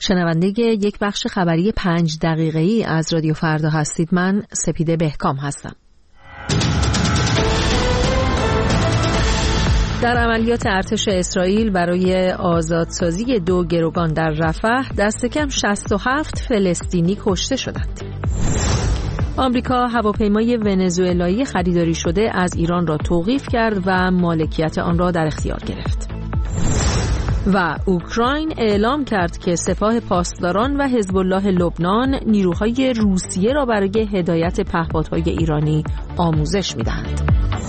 شنونده یک بخش خبری 5 دقیقه‌ای از رادیو فردا هستید. من سپیده بهکام هستم. در عملیات ارتش اسرائیل برای آزادسازی 2 گروگان در رفح دست کم 67 فلسطینی کشته شدند. آمریکا هواپیمای ونزوئلایی خریداری شده از ایران را توقیف کرد و مالکیت آن را در اختیار گرفت. و اوکراین اعلام کرد که سپاه پاسداران و حزب الله لبنان نیروهای روسیه را برای هدایت پهپادهای ایرانی آموزش می‌دهند.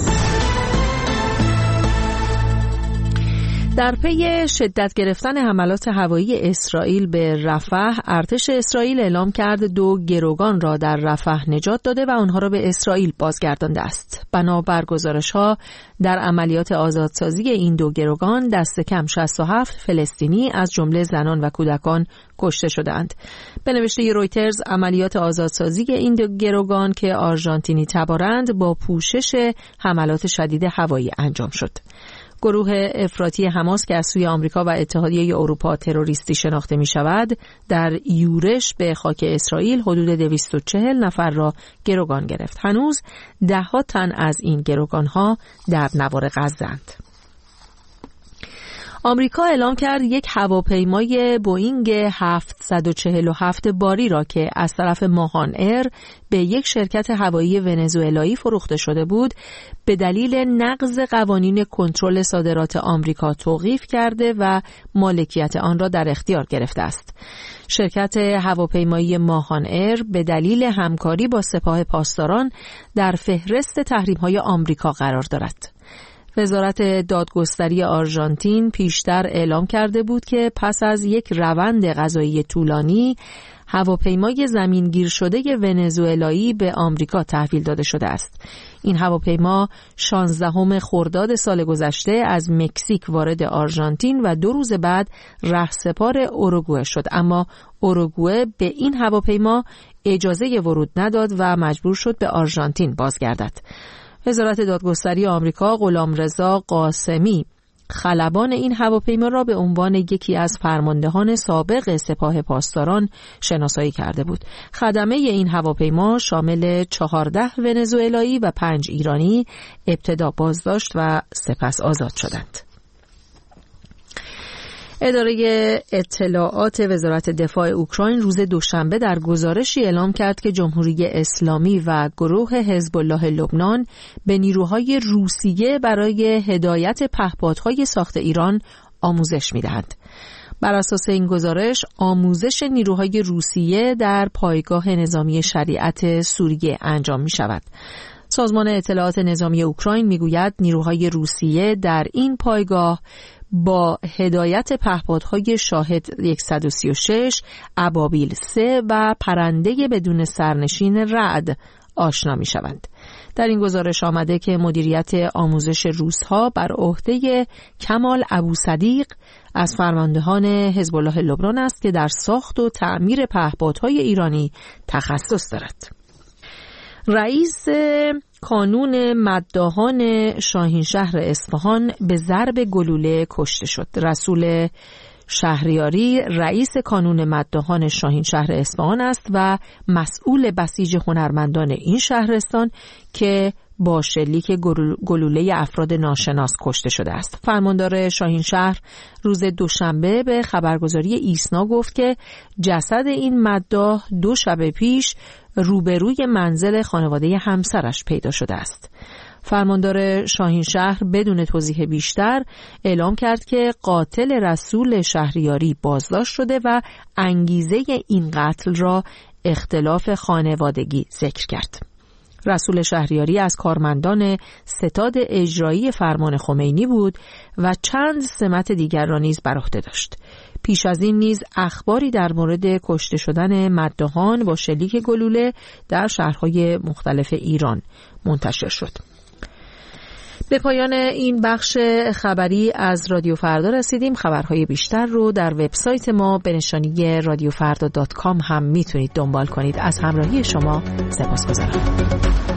در پی شدت گرفتن حملات هوایی اسرائیل به رفح، ارتش اسرائیل اعلام کرد 2 گروگان را در رفح نجات داده و آنها را به اسرائیل بازگردانده است. بنابر گزارش‌ها در عملیات آزادسازی این 2 گروگان دست کم 67 فلسطینی از جمله زنان و کودکان کشته شدند. به نوشته رویترز عملیات آزادسازی این 2 گروگان که آرژانتینی تبارند با پوشش حملات شدید هوایی انجام شد. گروه افراطی حماس که از سوی آمریکا و اتحادیه اروپا تروریستی شناخته می شود، در یورش به خاک اسرائیل حدود 240 نفر را گروگان گرفت. هنوز 10 تن از این گروگان ها در نوار غزه‌اند. آمریکا اعلام کرد یک هواپیمای بوئینگ 747 باری را که از طرف ماهان ایر به یک شرکت هوایی ونزوئلایی فروخته شده بود به دلیل نقض قوانین کنترل صادرات آمریکا توقیف کرده و مالکیت آن را در اختیار گرفته است. شرکت هواپیمایی ماهان ایر به دلیل همکاری با سپاه پاسداران در فهرست تحریم‌های آمریکا قرار دارد. وزارت دادگستری آرژانتین پیشتر اعلام کرده بود که پس از یک روند قضایی طولانی هواپیمای زمینگیر شده ونزوئلایی به آمریکا تحویل داده شده است. این هواپیما 16 خرداد سال گذشته از مکزیک وارد آرژانتین و 2 روز بعد رهسپار اوروگوئه شد، اما اوروگوئه به این هواپیما اجازه ورود نداد و مجبور شد به آرژانتین بازگردد. وزارت دادگستری آمریکا غلامرضا قاسمی خلبان این هواپیما را به عنوان یکی از فرماندهان سابق سپاه پاسداران شناسایی کرده بود. خدمه این هواپیما شامل 14 ونزوئلایی و 5 ایرانی ابتدا بازداشت و سپس آزاد شدند. اداره اطلاعات وزارت دفاع اوکراین روز دوشنبه در گزارشی اعلام کرد که جمهوری اسلامی و گروه حزب الله لبنان به نیروهای روسیه برای هدایت پهپادهای ساخت ایران آموزش می‌دهند. بر اساس این گزارش آموزش نیروهای روسیه در پایگاه نظامی شریعت سوریه انجام می‌شود. سازمان اطلاعات نظامی اوکراین می‌گوید نیروهای روسیه در این پایگاه با هدایت پهپادهای شاهد 136، ابابیل 3 و پرنده بدون سرنشین رعد آشنا می شوند. در این گزارش آمده که مدیریت آموزش روس‌ها بر عهده کمال ابوصدیق از فرماندهان حزب الله لبنان است که در ساخت و تعمیر پهپادهای ایرانی تخصص دارد. رئیس کانون مداحان شاهینشهر اصفهان به ضرب گلوله کشته شد. رسول شهریاری رئیس کانون مداحان شاهینشهر اصفهان است و مسئول بسیج هنرمندان این شهرستان که با شلیک گلوله افراد ناشناس کشته شده است. فرماندار شاهینشهر روز دوشنبه به خبرگزاری ایسنا گفت که جسد این مداح 2 شب پیش روبروی منزل خانواده همسرش پیدا شده است. فرماندار شاهینشهر بدون توضیح بیشتر اعلام کرد که قاتل رسول شهریاری بازداشت شده و انگیزه این قتل را اختلاف خانوادگی ذکر کرد. رسول شهریاری از کارمندان ستاد اجرایی فرمان خمینی بود و چند سمت دیگر را نیز بر عهده داشت. پیش از این نیز اخباری در مورد کشته شدن مداحان با شلیک گلوله در شهرهای مختلف ایران منتشر شد. به پایان این بخش خبری از رادیو فردا رسیدیم. خبرهای بیشتر رو در وبسایت ما به نشانی radiofarda.com هم میتونید دنبال کنید. از همراهی شما سپاسگزارم.